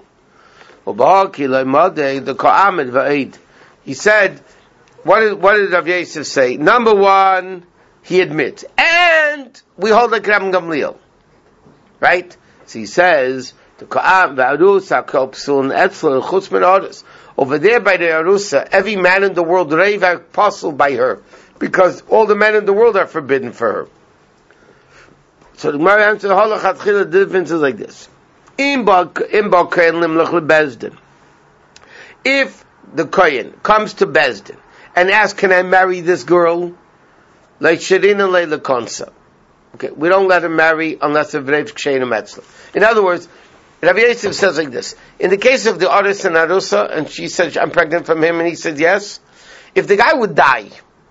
He said, what did, what did Rav Yosef say? Number one, he admits. And we hold like Ram Gamliel. Right? So he says, over there by the Arusa, every man in the world rave apostle by her. Because all the men in the world are forbidden for her. So the Gemara answers, the difference is like this. If the Kohen comes to Bezdin and asks, can I marry this girl? Like Shirina Leila Konsa. Okay, we don't let her marry unless a Vrev Ksheina Metzla. In other words, Rabbi Yosef says like this. In the case of the Aris and Arusa, and she said, I'm pregnant from him, and he said yes, if the guy would die,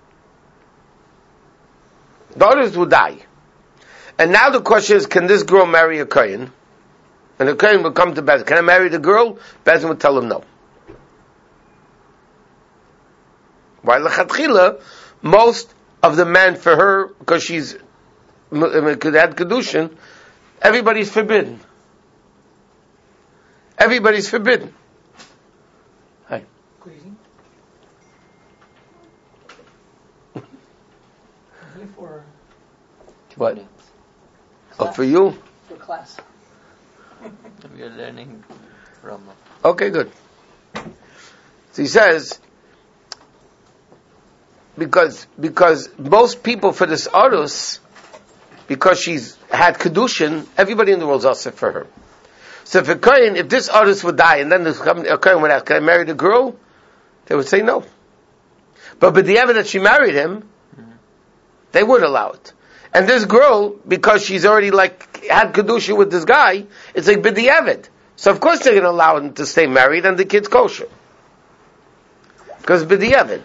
the Aris would die. And now the question is, can this girl marry a Kohen? And the Kohen would come to Bezdin. Can I marry the girl? Bezdin would tell him no. Why? L'chatchila, most of the men for her, because she's could add kedushin, everybody's forbidden. Everybody's forbidden. Hi. For what? Oh, for you? For class. We are learning Rama. Okay, good. So he says, because because most people for this Arus, because she's had kedushin, everybody in the world is also for her. So if a Kohen, if this Arus would die, and then this a Kohen would ask, can I marry the girl? They would say no. But but the evidence she married him, mm-hmm. they would allow it. And this girl, because she's already like had kedusha with this guy, it's like b'di'evid. So of course they're going to allow him to stay married, and the kid's kosher because b'di'evid.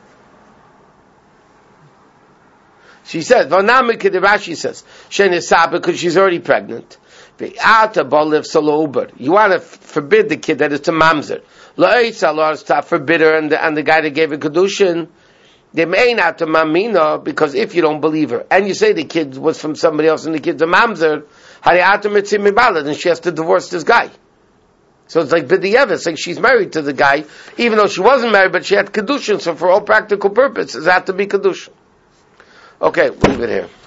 She says, "V'namik the Rashi says shenisah because she's already pregnant. Ve'ata b'oliv salober. You want to forbid the kid that is to mamzer. La'itz Allah to forbid her and the, and the guy that gave her kedushin. They may not to mamina because if you don't believe her and you say the kid was from somebody else and the kid's a mamzer, then she has to divorce this guy. So it's like b'di'evid. It's like she's married to the guy, even though she wasn't married, but she had kedushin. So for all practical purposes, it had to be kedushin. Okay, we'll leave it here.